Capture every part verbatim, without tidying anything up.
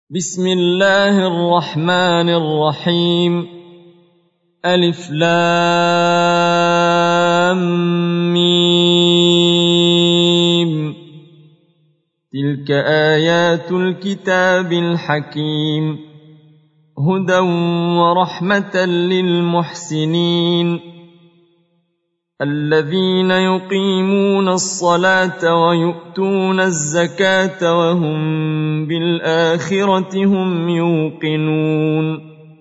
بسم الله الرحمن الرحيم. ألف لام ميم. تلك آيات الكتاب الحكيم، هدى ورحمة للمحسنين الذين يقيمون الصلاة ويؤتون الزكاة وهم بالآخرة هم يوقنون.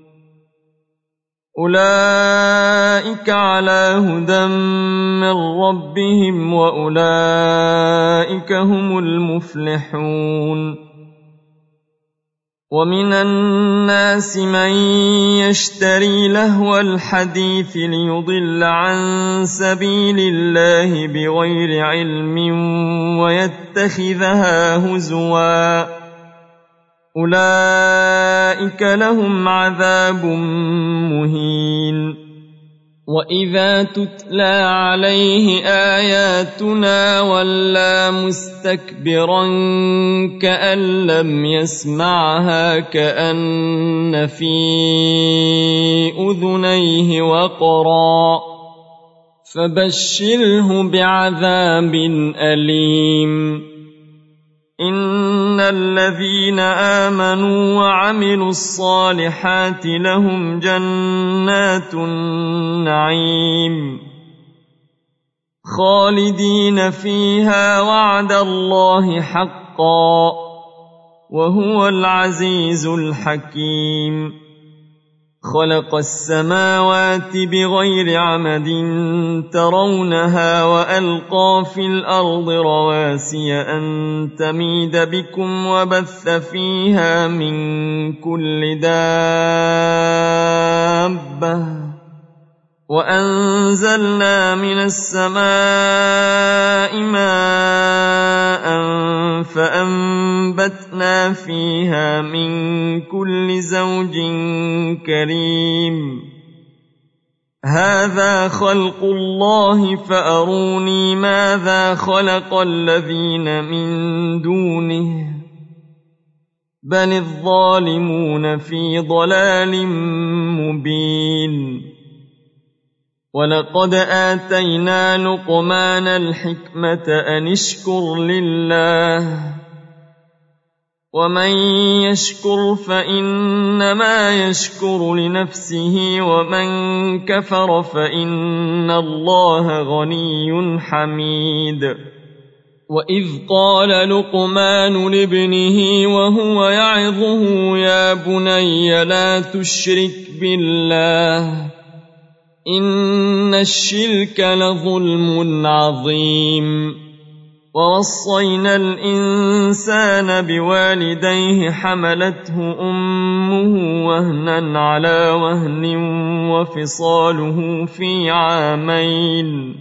أولئك على هدى من ربهم وأولئك هم المفلحون. ومن الناس من يشتري لهو الحديث ليضل عن سبيل الله بغير علم ويتخذها هزوا، أولئك لهم عذاب مهين. وإذا تتلى عليه آياتنا ولى مستكبرا كأن لم يسمعها كأن في أذنيه وقرا، فبشره بعذاب أليم. إن الذين آمنوا وعملوا الصالحات لهم جنات النعيم خالدين فيها، وعد الله حقا وهو العزيز الحكيم. خلق السماوات بغير عمد ترونها وألقى في الأرض رواسي أن تميد بكم وبث فيها من كل دابة، وأنزلنا من السماء ماء فأنبتنا فيها من كل زوج كريم. هذا خلق الله فأروني ماذا خلق الذين من دونه، بل الظالمون في ضلال مبين. ولقد آتينا لقمان الحكمة أن اشكر لله، ومن يشكر فإنما يشكر لنفسه، ومن كفر فإن الله غني حميد. وإذ قال لقمان لابنه وهو يعظه يا بني لا تشرك بالله إن الشرك لظلم عظيم. ووصينا الإنسان بوالديه حملته أمه وهنا على وهن وفصاله في عامين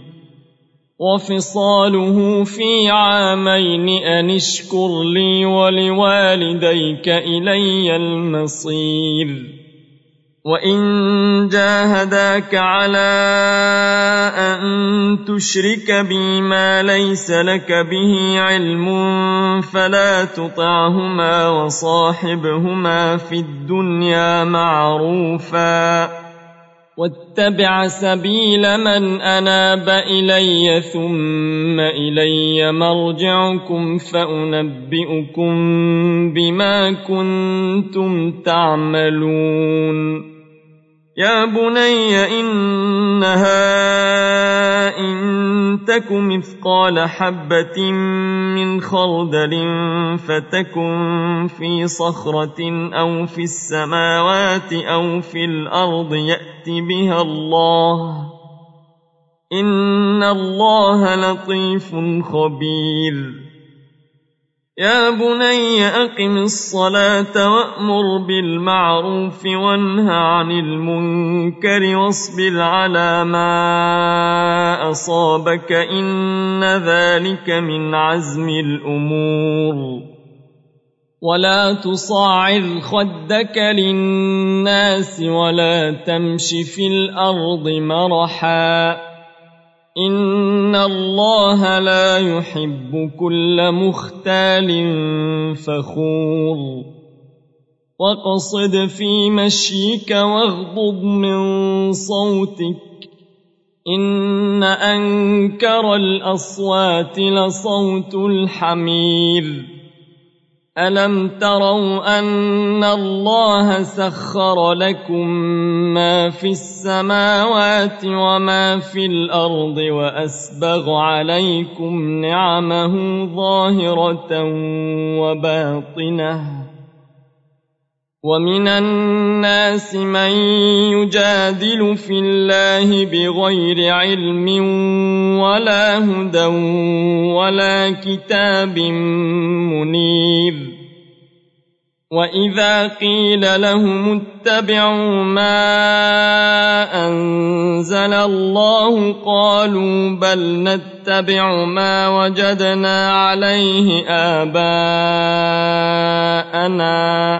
وفصاله في عامين أن اشكر لي ولوالديك إلي المصير. وإن جاهداك على أن تشرك بي ما ليس لك به علم فلا تطعهما وصاحبهما في الدنيا معروفا، واتبع سبيل من أناب إلي ثم إلي مرجعكم فأنبئكم بما كنتم تعملون. يا بني إنها إن تك مثقال حبة من خردل فتكن في صخرة أو في السماوات أو في الأرض يأت بها الله، إن الله لطيف خبير. يا بني أقم الصلاة وأمر بالمعروف وانه عن المنكر واصبر على ما أصابك إن ذلك من عزم الأمور. ولا تصاعر خدك للناس ولا تمش في الأرض مرحا، إن الله لا يحب كل مختال فخور. واقصد في مشيك واغضض من صوتك إن أنكر الأصوات لصوت الحمير ألم تروا أن الله سخر لكم ما في السماوات وما في الأرض وأسبغ عليكم نعمه ظاهرة وباطنة ومن الناس من يجادل في الله بغير علم ولا هدى ولا كتاب منير وإذا قيل لهم اتبعوا ما أنزل الله قالوا بل نتبع ما وجدنا عليه آباءنا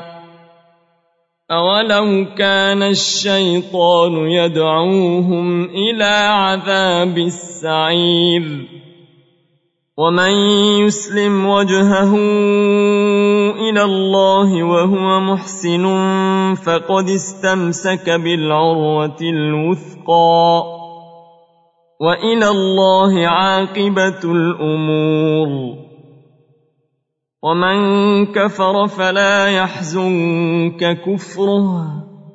أولو كان الشيطان يدعوهم إلى عذاب السعير ومن يسلم وجهه إلى الله وهو محسن فقد استمسك بالعروة الوثقى وإلى الله عاقبة الأمور ومن كفر فلا يحزنك كفره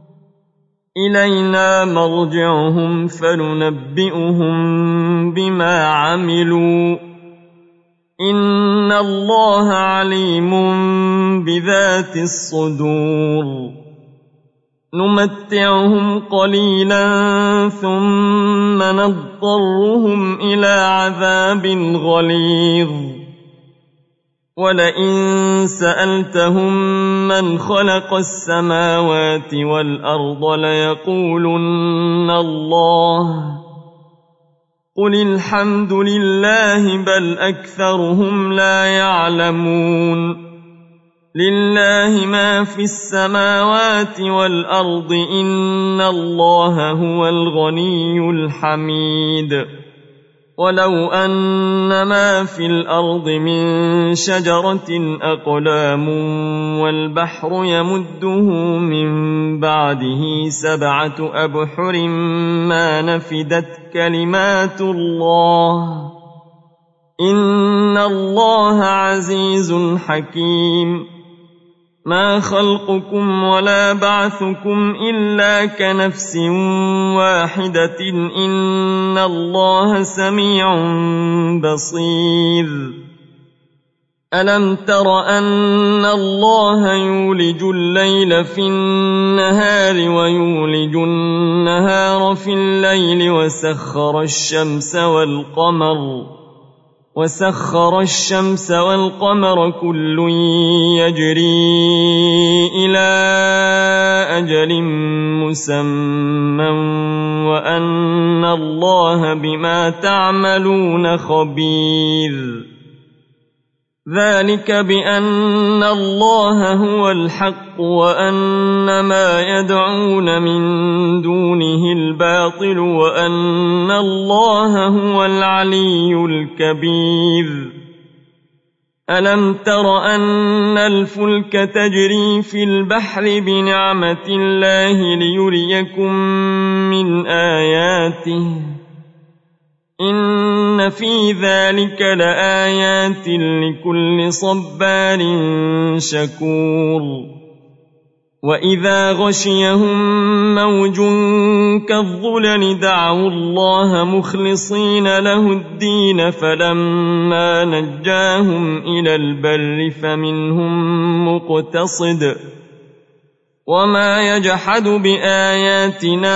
إلينا مرجعهم فننبئهم بما عملوا إن الله عليم بذات الصدور نمتعهم قليلا ثم نضطرهم إلى عذاب غليظ ولئن سألتهم من خلق السماوات والأرض ليقولن الله قل الحمد لله بل أكثرهم لا يعلمون لله ما في السماوات والأرض إن الله هو الغني الحميد ولو أن ما في الأرض من شجرة أقلام والبحر يمده من بعده سبعة أبحر ما نفدت كلمات الله إن الله عزيز حكيم ما خلقكم ولا بعثكم إلا كنفس واحدة إن الله سميع بصير ألم تر أن الله يولج الليل في النهار ويولج النهار في الليل وسخر الشمس والقمر وسخر الشمس والقمر كل يجري إلى أجل مسمى وأن الله بما تعملون خبير ذلك بأن الله هو الحق وأن ما يدعون من دونه الباطل وأن الله هو العلي الكبير ألم تر أن الفلك تجري في البحر بنعمة الله ليريكم من آياته إن في ذلك لآيات لكل صبار شكور وإذا غشيهم موج كالظلل دعوا الله مخلصين له الدين فلما نجاهم إلى البر فمنهم مقتصد وما يجحد بآياتنا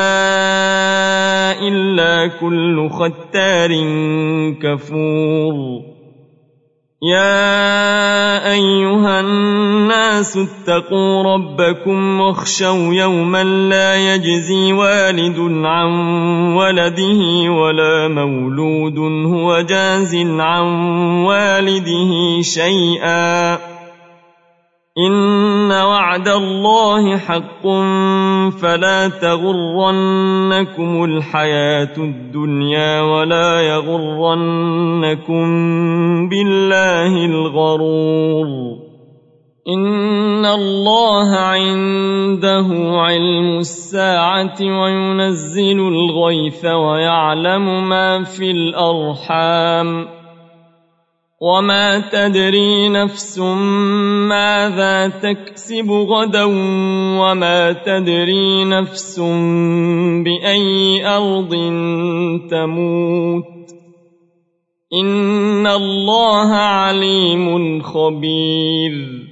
إلا كل ختار كفور يا أيها الناس اتقوا ربكم واخشوا يوما لا يجزي والد عن ولده ولا مولود هو جاز عن والده شيئا إن وعد الله حق فلا تغرنكم الحياة الدنيا ولا يغرنكم بالله الغرور إن الله عنده علم الساعة وينزل الغيث ويعلم ما في الأرحام وما تدري نفس ماذا تكسب غدا وما تدري نفس بأي أرض تموت إن الله عليم خبير